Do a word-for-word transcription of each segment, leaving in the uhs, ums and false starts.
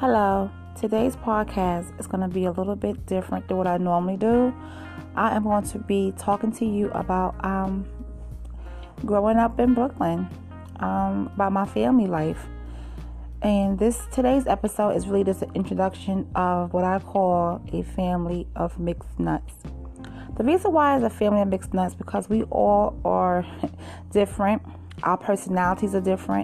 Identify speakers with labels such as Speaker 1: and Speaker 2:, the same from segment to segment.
Speaker 1: Hello. Today's podcast is going to be a little bit different than what I normally do. I am going to be talking to you about um, growing up in Brooklyn, um, about my family life. And this today's episode is really just an introduction of what I call a family of mixed nuts. The reason why it's a family of mixed nuts because we all are different. Our personalities are different.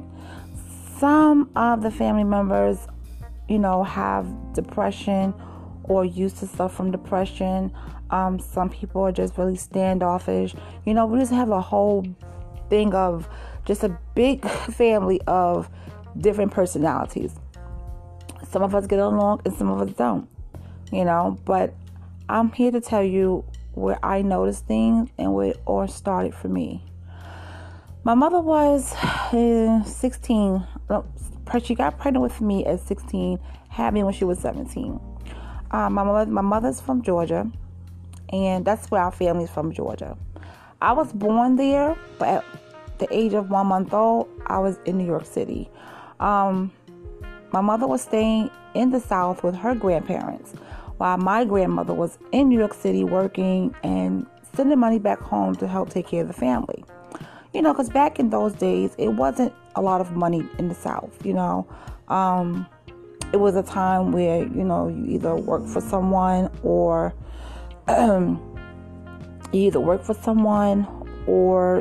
Speaker 1: Some of the family members, you know, have depression or used to suffer from depression. Um, some people are just really standoffish. You know, we just have a whole thing of just a big family of different personalities. Some of us get along and some of us don't, you know, but I'm here to tell you where I noticed things and where it all started for me. My mother was uh, sixteen. She got pregnant with me at sixteen, had me when she was seventeen. Um, my mother, my mother's from Georgia, and that's where our family's from, Georgia. I was born there, but at the age of one month old, I was in New York City. Um, my mother was staying in the South with her grandparents, while my grandmother was in New York City working and sending money back home to help take care of the family. You know, because back in those days, it wasn't a lot of money in the South, you know. Um, it was a time where, you know, you either worked for someone or um, you either worked for someone or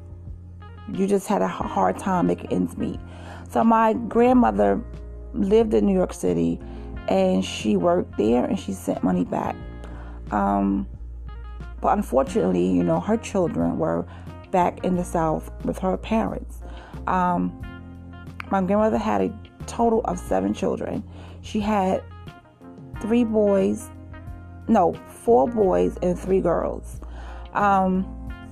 Speaker 1: you just had a hard time making ends meet. So my grandmother lived in New York City and she worked there and she sent money back. Um, but unfortunately, you know, her children were back in the South with her parents. Um, my grandmother had a total of seven children. She had three boys, no, four boys and three girls. Um,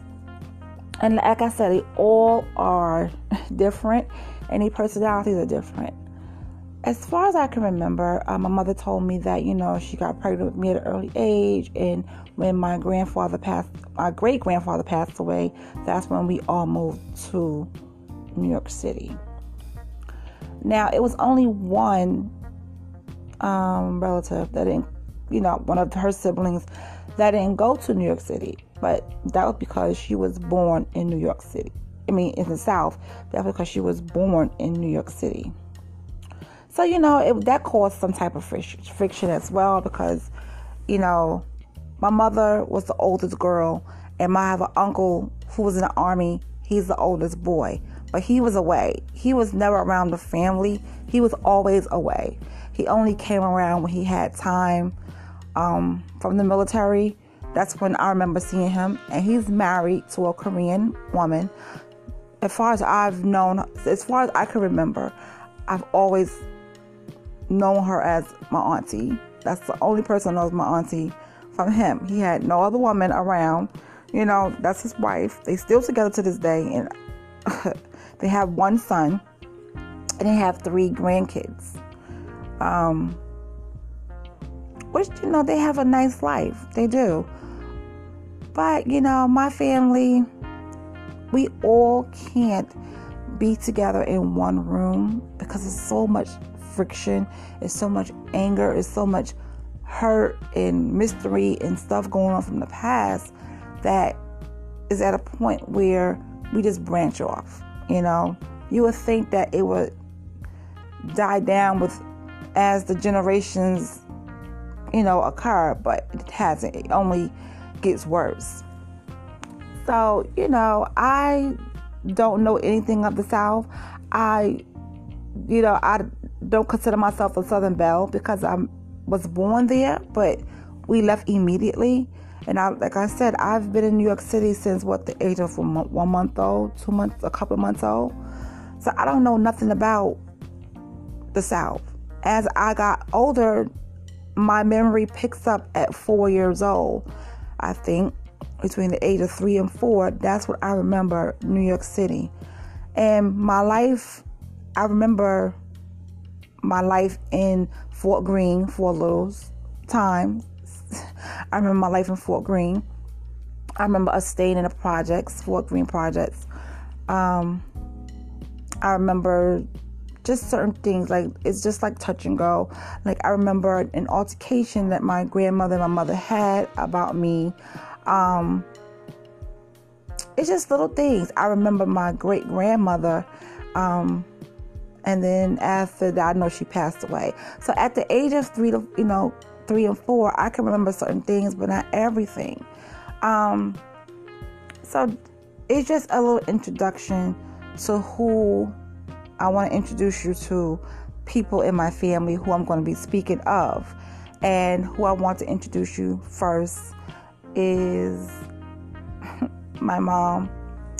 Speaker 1: and like I said, they all are different and their personalities are different. As far as I can remember, uh, my mother told me that, you know, she got pregnant with me at an early age, and when my grandfather passed, my great grandfather passed away, that's when we all moved to New York City. Now, it was only one um, relative that didn't, you know, one of her siblings that didn't go to New York City, but that was because she was born in New York City. I mean, in the South, that's because she was born in New York City. So, you know, it, that caused some type of friction as well because, you know, my mother was the oldest girl and I have an uncle who was in the army. He's the oldest boy, but he was away. He was never around the family. He was always away. He only came around when he had time um, from the military. That's when I remember seeing him. And he's married to a Korean woman. As far as I've known, as far as I can remember, I've always known her as my auntie. That's the only person who knows my auntie from him. He had no other woman around. You know, that's his wife. They still together to this day, and they have one son, and they have three grandkids. Um, which, you know, they have a nice life. They do. But, you know, my family, we all can't be together in one room because there's so much friction, it's so much anger, it's so much hurt and mystery and stuff going on from the past that is at a point where we just branch off. You know, you would think that it would die down with as the generations, you know, occur, but it hasn't. It only gets worse. So, you know, I don't know anything of the South. I, you know, I don't consider myself a Southern Belle because I was born there, but we left immediately. And I, like I said, I've been in New York City since what, the age of one, one month old, two months, a couple of months old. So I don't know nothing about the South. As I got older, my memory picks up at four years old. I think between the age of three and four, that's what I remember New York City. And my life, I remember my life in Fort Greene for a little time. I remember my life in Fort Greene. I remember us staying in the projects, Fort Greene projects. Um, I remember just certain things, like it's just like touch and go. Like I remember an altercation that my grandmother and my mother had about me. Um, it's just little things. I remember my great grandmother, um, and then after that, I know she passed away. So at the age of three to, you know, three and four, I can remember certain things, but not everything. Um, so it's just a little introduction to who I want to introduce you to, people in my family who I'm going to be speaking of. And who I want to introduce you first is my mom.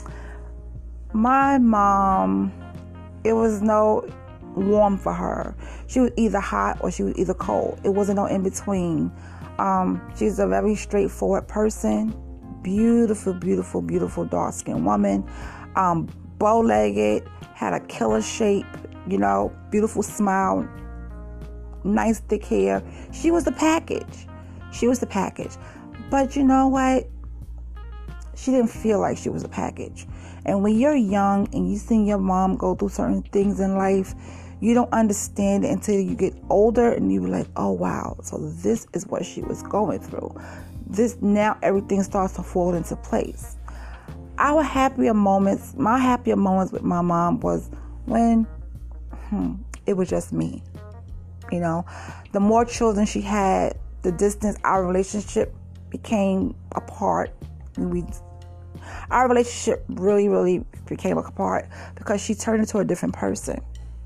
Speaker 1: My mom, it was no warm for her. She was either hot or she was either cold. It wasn't no in between. Um, she's a very straightforward person. Beautiful, beautiful, beautiful dark-skinned woman. Um, bow-legged, had a killer shape, you know, beautiful smile, nice thick hair. She was the package. She was the package. But you know what? She didn't feel like she was a package. And when you're young and you see your mom go through certain things in life, you don't understand it until you get older and you're like, oh wow, so this is what she was going through. This, now everything starts to fall into place. Our happier moments, my happier moments with my mom was when hmm, it was just me. You know, the more children she had, the distance our relationship became apart. And we, our relationship really, really became apart because she turned into a different person.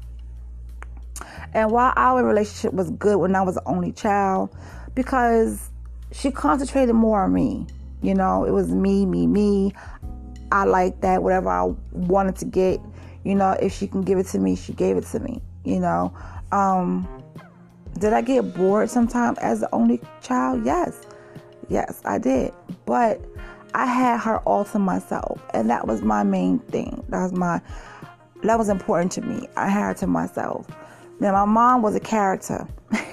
Speaker 1: And while our relationship was good when I was the only child, because she concentrated more on me. You know, it was me, me, me. I like that. Whatever I wanted to get, you know, if she can give it to me, she gave it to me, you know. Um, did I get bored sometimes as the only child? Yes. Yes, I did. But I had her all to myself. And that was my main thing. That was my, that was important to me. I had her to myself. Now, my mom was a character.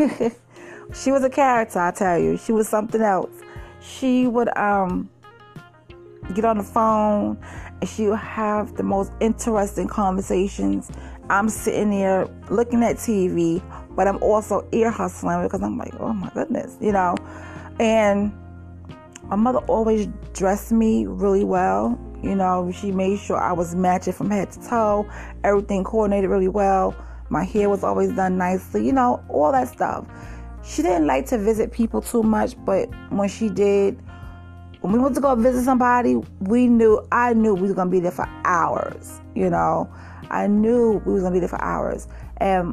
Speaker 1: She was a character, I tell you. She was something else. She would um get on the phone and she would have the most interesting conversations. I'm sitting there looking at T V, but I'm also ear hustling because I'm like, oh my goodness, you know. And my mother always dressed me really well. You know, she made sure I was matching from head to toe. Everything coordinated really well. My hair was always done nicely, you know, all that stuff. She didn't like to visit people too much, but when she did, when we went to go visit somebody, we knew, I knew we was going to be there for hours, you know. I knew we was going to be there for hours. And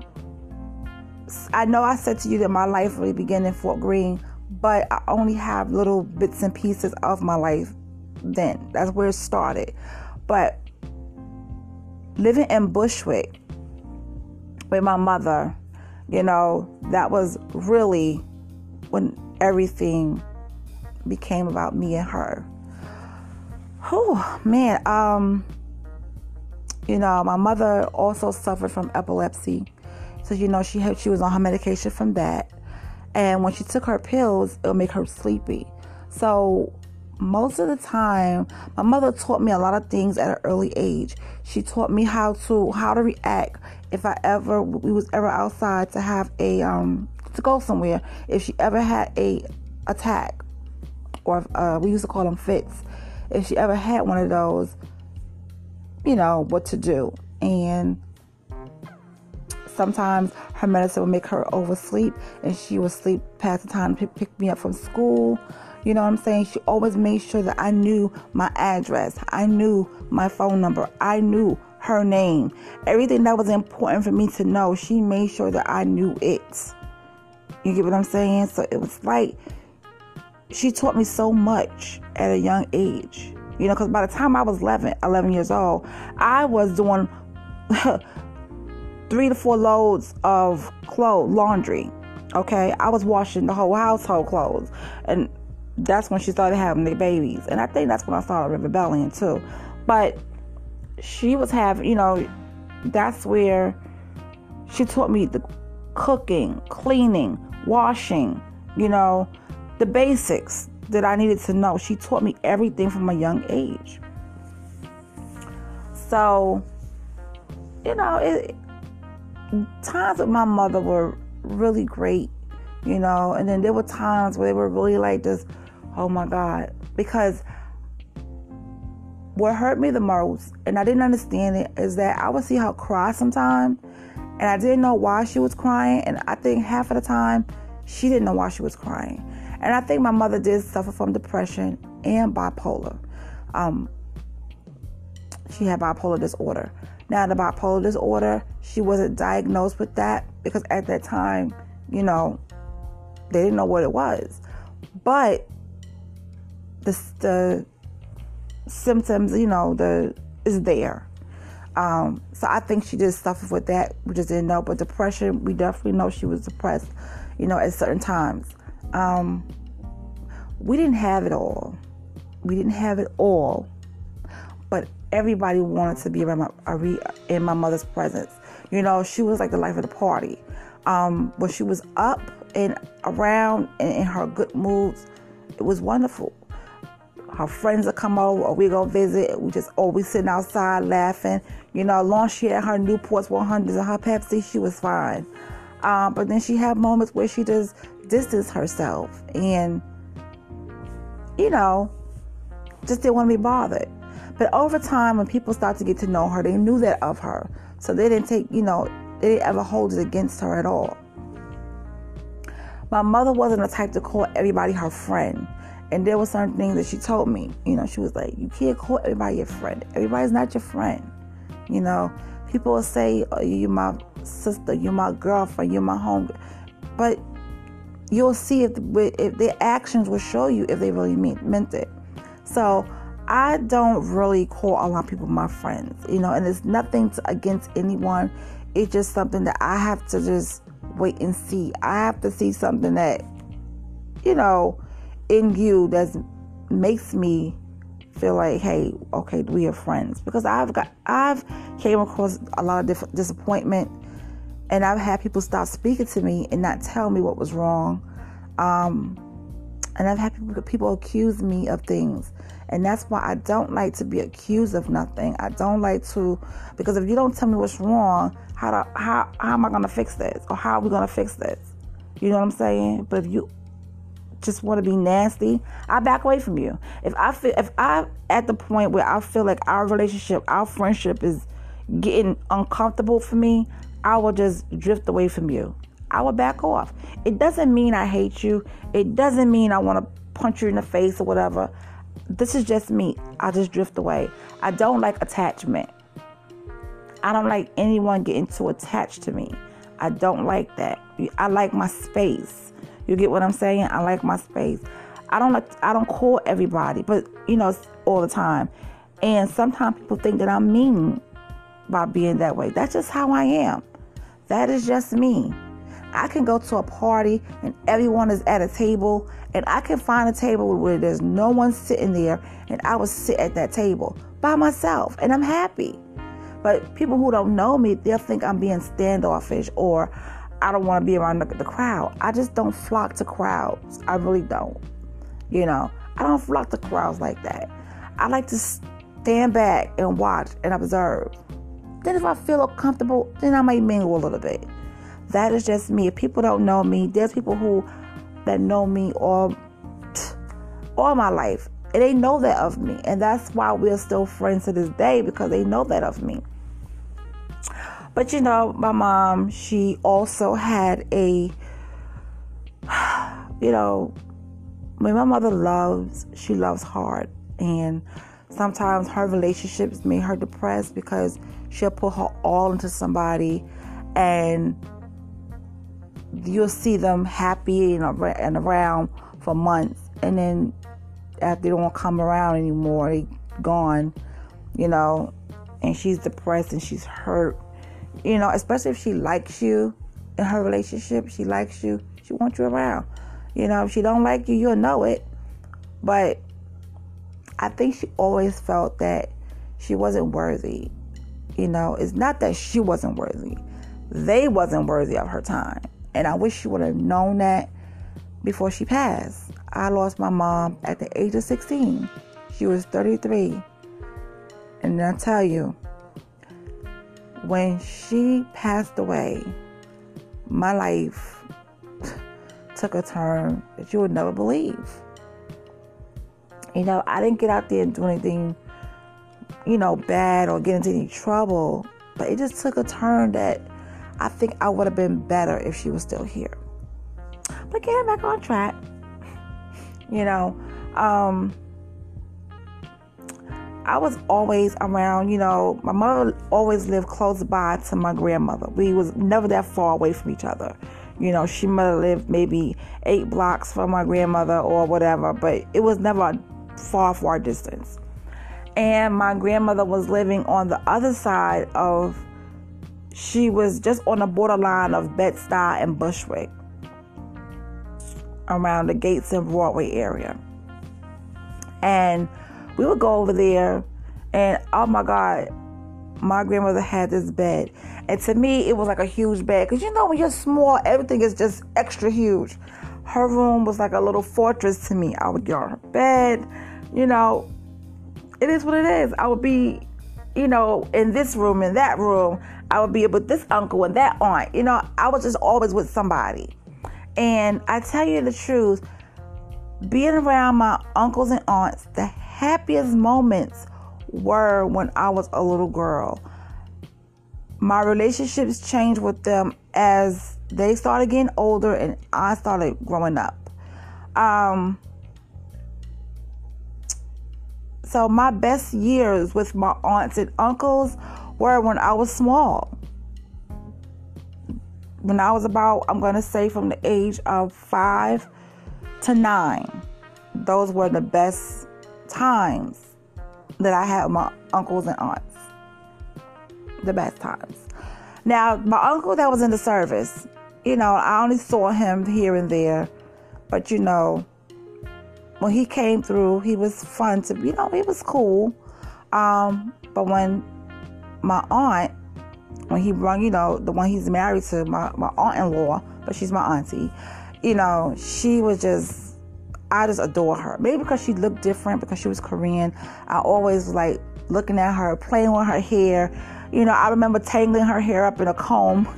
Speaker 1: I know I said to you that my life really began in Fort Greene, but I only have little bits and pieces of my life then. That's where it started. But living in Bushwick with my mother, you know, that was really when everything became about me and her. Oh man, um, you know, my mother also suffered from epilepsy, so you know she had, she was on her medication from that, and when she took her pills, it would make her sleepy. So most of the time, my mother taught me a lot of things at an early age. She taught me how to how to react if I ever we was ever outside to have a um to go somewhere. If she ever had a attack, or uh, we used to call them fits. If she ever had one of those, you know what to do. And sometimes her medicine would make her oversleep, and she would sleep past the time to pick me up from school. You know what I'm saying? She always made sure that I knew my address. I knew my phone number. I knew her name. Everything that was important for me to know, she made sure that I knew it. You get what I'm saying? So it was like she taught me so much at a young age. You know, because by the time I was eleven, eleven years old, I was doing three to four loads of clothes, laundry. Okay? I was washing the whole household clothes. And that's when she started having the babies. And I think that's when I started rebelling too. But she was having, you know, that's where she taught me the cooking, cleaning, washing, you know, the basics that I needed to know. She taught me everything from a young age. So, you know, it, times with my mother were really great, you know, and then there were times where they were really like this, oh my God, because what hurt me the most, and I didn't understand it, is that I would see her cry sometimes, and I didn't know why she was crying, and I think half of the time, she didn't know why she was crying. And I think my mother did suffer from depression and bipolar. Um, she had bipolar disorder. Now, the bipolar disorder, she wasn't diagnosed with that because at that time, you know, they didn't know what it was. But the, the symptoms, you know, the is there. Um, so I think she just suffered with that. We just didn't know. But depression, we definitely know she was depressed, you know, at certain times. Um, we didn't have it all. We didn't have it all. But everybody wanted to be around my, in my mother's presence. You know, she was like the life of the party. Um, when she was up and around and in her good moods, it was wonderful. Her friends would come over or we go visit. We just always sitting outside laughing. You know, as long as she had her Newports one hundreds and her Pepsi, she was fine. Um, but then she had moments where she just distanced herself and, you know, just didn't want to be bothered. But over time, when people started to get to know her, they knew that of her. So they didn't take, you know, they didn't ever hold it against her at all. My mother wasn't the type to call everybody her friend. And there were certain things that she told me. You know, she was like, you can't call everybody your friend. Everybody's not your friend. You know, people will say, oh, you're my sister, you're my girlfriend, you're my home. But you'll see if, if their actions will show you if they really mean, meant it. So I don't really call a lot of people my friends, you know, and it's nothing to, against anyone. It's just something that I have to just wait and see. I have to see something that, you know, in you that makes me feel like, hey, okay, we are friends. Because I've got, I've came across a lot of diff- disappointment, and I've had people stop speaking to me and not tell me what was wrong. Um, and I've had people, people accuse me of things. And that's why I don't like to be accused of nothing. I don't like to, because if you don't tell me what's wrong, how do, how how am I going to fix this? Or how are we going to fix this? You know what I'm saying? But if you just want to be nasty, I back away from you. If I feel, if I'm at the point where I feel like our relationship, our friendship is getting uncomfortable for me, I will just drift away from you. I will back off. It doesn't mean I hate you. It doesn't mean I want to punch you in the face or whatever. This is just me. I just drift away. I don't like attachment. I don't like anyone getting too attached to me. I don't like that. I like my space. You get what I'm saying? I like my space. I don't like, I don't call everybody, but you know, all the time. And sometimes people think that I'm mean by being that way. That's just how I am. That is just me. I can go to a party and everyone is at a table, and I can find a table where there's no one sitting there, and I will sit at that table by myself, and I'm happy. But people who don't know me, they'll think I'm being standoffish, or I don't want to be around the, the crowd. I just don't flock to crowds. I really don't. You know, I don't flock to crowds like that. I like to stand back and watch and observe. Then if I feel comfortable, then I might mingle a little bit. That is just me. If people don't know me, there's people who that know me all, all my life, and they know that of me. And that's why we're still friends to this day, because they know that of me. But you know, my mom, she also had a, you know, when my mother loves, she loves hard. And sometimes her relationships made her depressed because she'll put her all into somebody, and you'll see them happy and around for months, and then after they don't come around anymore, they gone, you know, and she's depressed and she's hurt, you know, especially if she likes you in her relationship. She likes you, she wants you around. You know, if she don't like you, you'll know it. But I think she always felt that she wasn't worthy. You know, it's not that she wasn't worthy. They wasn't worthy of her time. And I wish she would have known that before she passed. I lost my mom at the age of sixteen. She was thirty-three. And I tell you, when she passed away, my life took a turn that you would never believe. You know, I didn't get out there and do anything, you know, bad or get into any trouble, but it just took a turn that I think I would have been better if she was still here. But getting back on track, you know, um, I was always around, you know, my mother always lived close by to my grandmother. We was never that far away from each other. You know, she might have lived maybe eight blocks from my grandmother or whatever, but it was never a far, far distance. And my grandmother was living on the other side of, she was just on the borderline of Bed-Stuy and Bushwick, around the Gates and Broadway area. And we would go over there, and oh my God, my grandmother had this bed. And to me, it was like a huge bed. Because you know, when you're small, everything is just extra huge. Her room was like a little fortress to me. I would get on her bed, you know. It is what it is. I would be, you know, in this room, in that room. I would be with this uncle and that aunt. You know, I was just always with somebody. And I tell you the truth, being around my uncles and aunts, the happiest moments were when I was a little girl. My relationships changed with them as they started getting older and I started growing up. Um, so my best years with my aunts and uncles were when I was small. When I was about, I'm going to say from the age of five to nine. Those were the best times that I had with my uncles and aunts. The best times. Now, my uncle that was in the service, you know, I only saw him here and there. But, you know, when he came through, he was fun to, you know, he was cool. Um, but when my aunt, when he brought, you know, the one he's married to, my, my aunt-in-law, but she's my auntie, you know, she was just, I just adore her. Maybe because she looked different, because she was Korean. I always like looking at her, playing with her hair. You know, I remember tangling her hair up in a comb.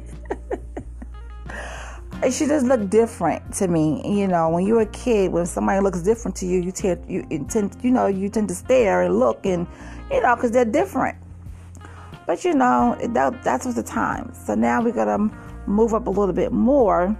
Speaker 1: And she just looked different to me. You know, when you're a kid, when somebody looks different to you, you tend, you tend, you know, you tend to stare and look, and you know, because they're different. But you know, that that's was the time. So now we're gonna move up a little bit more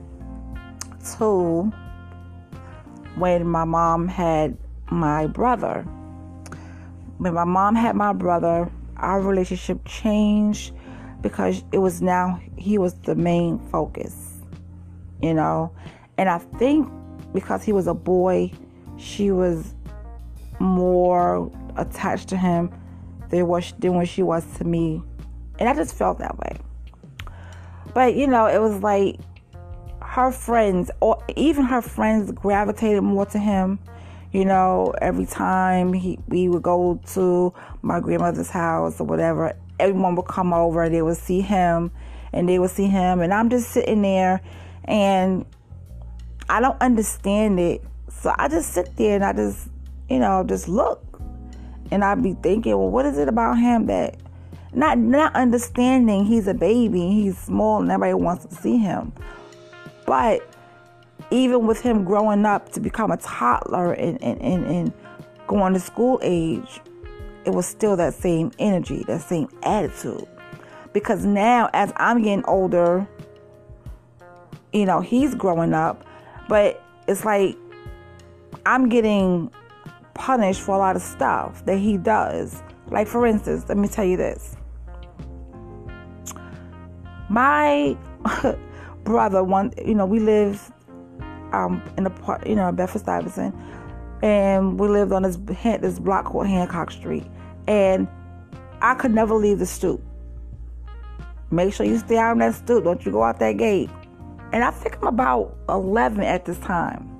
Speaker 1: to when my mom had my brother. When my mom had my brother, our relationship changed because it was now, he was the main focus, you know. And I think because he was a boy, she was more attached to him than what than what she was to me. And I just felt that way. But, you know, it was like her friends, or even her friends, gravitated more to him. You know, every time he we would go to my grandmother's house or whatever, everyone would come over, they would see him, and they would see him, and I'm just sitting there, and I don't understand it. So I just sit there and I just, you know, just look. And I'd be thinking, well, what is it about him that, not not understanding he's a baby, he's small, and everybody wants to see him. But even with him growing up to become a toddler and, and, and, and going to school age, it was still that same energy, that same attitude. Because now, as I'm getting older, you know, he's growing up, but it's like I'm getting punished for a lot of stuff that he does. Like, for instance, let me tell you this. My brother, one, you know, we live um, in a part, you know, Bedford-Stuyvesant, and we lived on this this block called Hancock Street, and I could never leave the stoop. Make sure you stay out on that stoop. Don't you go out that gate. And I think I'm about eleven at this time.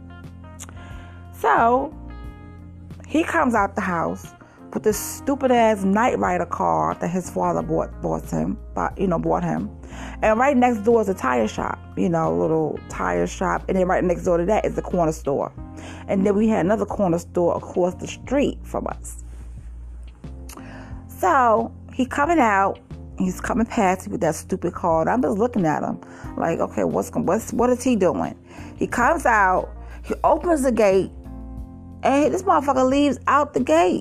Speaker 1: So he comes out the house with this stupid ass Knight Rider car that his father bought bought him, bought, you know, bought him. And right next door is a tire shop, you know, a little tire shop. And then right next door to that is the corner store. And then we had another corner store across the street from us. So he coming out. He's coming past me with that stupid car. And I'm just looking at him like, okay, what's what's what is he doing? He comes out. He opens the gate, and this motherfucker leaves out the gate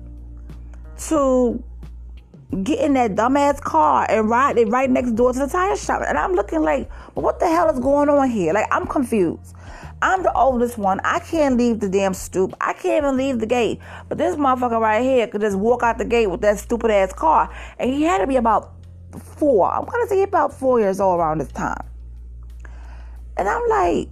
Speaker 1: to get in that dumbass car and ride it right next door to the tire shop. And I'm looking like, well, what the hell is going on here? Like, I'm confused. I'm the oldest one. I can't leave the damn stoop. I can't even leave the gate. But this motherfucker right here could just walk out the gate with that stupid ass car. And he had to be about four. I'm going to say about four years old around this time. And I'm like,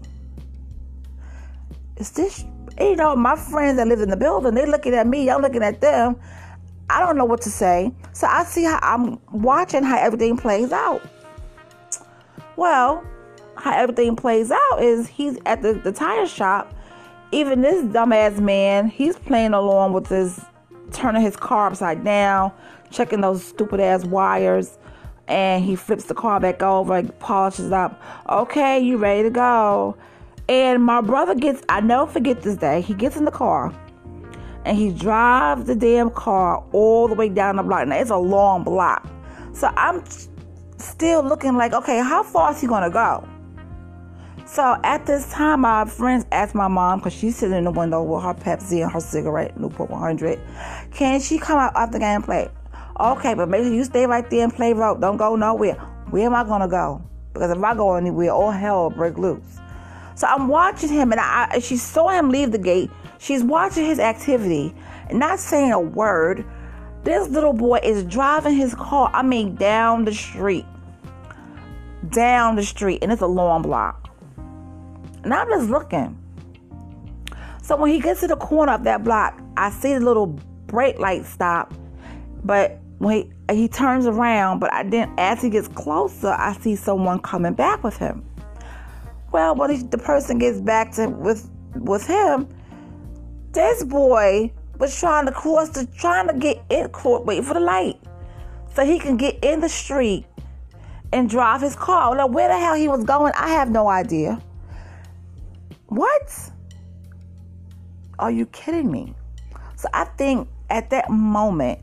Speaker 1: is this, you know, my friends that live in the building, they looking at me, I'm looking at them. I don't know what to say. So I see how I'm watching how everything plays out. Well, how everything plays out is he's at the, the tire shop. Even this dumbass man, he's playing along with this, turning his car upside down, checking those stupid ass wires, and he flips the car back over, polishes up. Okay, you ready to go? And my brother gets, I never forget this day, he gets in the car and he drives the damn car all the way down the block. Now, it's a long block. So I'm still looking like, okay, how far is he going to go? So at this time, my friends asked my mom, because she's sitting in the window with her Pepsi and her cigarette, Newport one hundred, can she come out after the game and play? Okay, but make sure you stay right there and play rope. Don't go nowhere. Where am I going to go? Because if I go anywhere, all hell will break loose. So I'm watching him, and I, she saw him leave the gate. She's watching his activity and not saying a word. This little boy is driving his car, I mean, down the street. Down the street, and it's a long block. And I'm just looking. So when he gets to the corner of that block, I see the little brake light stop. But when he, he turns around, but I didn't, as he gets closer, I see someone coming back with him. Well, when he, the person gets back to with with him, this boy was trying to cross the, trying to get in, wait for the light, so he can get in the street and drive his car. Now, where the hell he was going, I have no idea. What? Are you kidding me? So I think at that moment,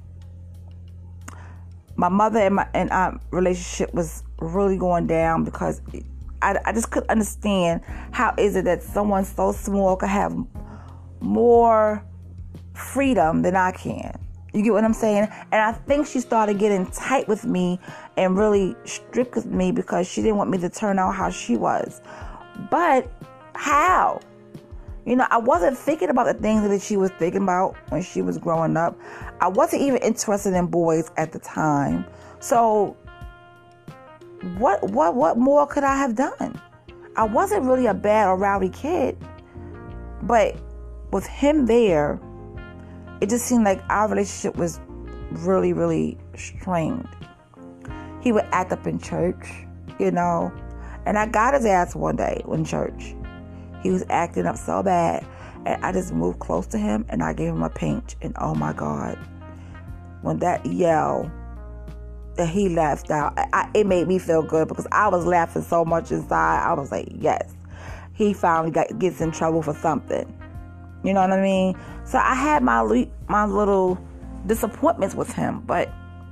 Speaker 1: my mother and my and our relationship was really going down, because I, I just couldn't understand how is it that someone so small could have more freedom than I can. You get what I'm saying? And I think she started getting tight with me and really strict with me because she didn't want me to turn out how she was. But how? You know, I wasn't thinking about the things that she was thinking about when she was growing up. I wasn't even interested in boys at the time. So what what what more could I have done? I wasn't really a bad or rowdy kid. But with him there, it just seemed like our relationship was really, really strained. He would act up in church, you know. And I got his ass one day in church. He was acting up so bad. And I just moved close to him and I gave him a pinch. And oh my God, when that yell that he laughed out, I, it made me feel good, because I was laughing so much inside. I was like, yes, he finally got, gets in trouble for something. You know what I mean? So I had my my little disappointments with him, but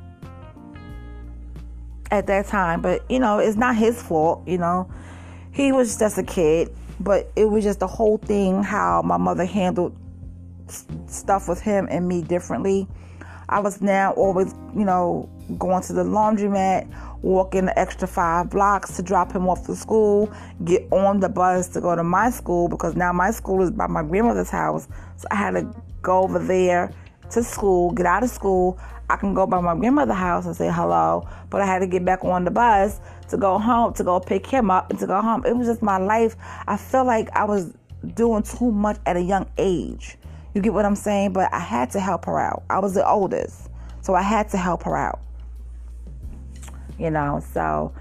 Speaker 1: at that time, but you know, it's not his fault. You know, he was just a kid, but it was just the whole thing how my mother handled stuff with him and me differently. I was now always, you know, going to the laundromat, walking the extra five blocks to drop him off to school, get on the bus to go to my school, because now my school is by my grandmother's house. So I had to go over there to school, get out of school. I can go by my grandmother's house and say hello, but I had to get back on the bus to go home, to go pick him up and to go home. It was just my life. I felt like I was doing too much at a young age. You get what I'm saying? But I had to help her out. I was the oldest, so I had to help her out. You know, so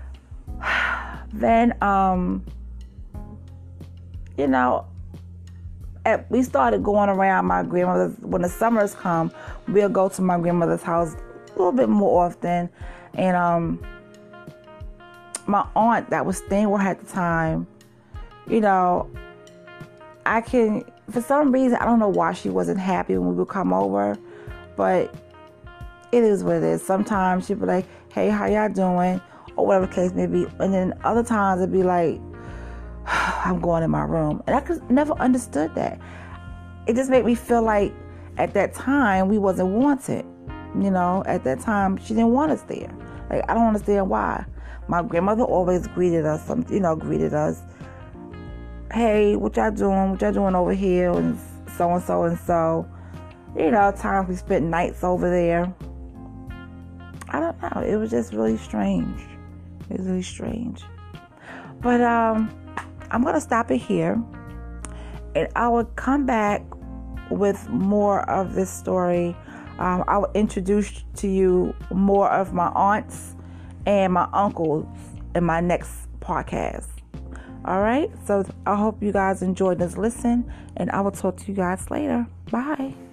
Speaker 1: then, um, you know, at, we started going around my grandmother's. When the summers come, we'll go to my grandmother's house a little bit more often. And um, my aunt that was staying with her at the time, you know, I can, for some reason, I don't know why she wasn't happy when we would come over, but it is what it is. Sometimes she'd be like, hey, how y'all doing? Or whatever the case may be. And then other times it'd be like, I'm going in my room. And I could never understood that. It just made me feel like at that time we wasn't wanted. You know, at that time she didn't want us there. Like, I don't understand why. My grandmother always greeted us, some, you know, greeted us. Hey, what y'all doing? What y'all doing over here? And so and so and so. You know, times we spent nights over there. I don't know. It was just really strange. It was really strange. But um, I'm going to stop it here. And I will come back with more of this story. Um, I will introduce to you more of my aunts and my uncles in my next podcast. All right. So I hope you guys enjoyed this listen. And I will talk to you guys later. Bye.